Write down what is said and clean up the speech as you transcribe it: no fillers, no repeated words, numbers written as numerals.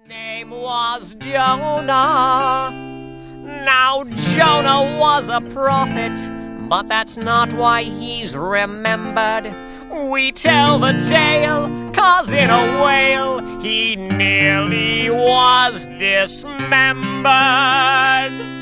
Name was Jonah. Now Jonah was a prophet, but that's not why he's remembered. We tell the tale, 'cause in a whale he nearly was dismembered.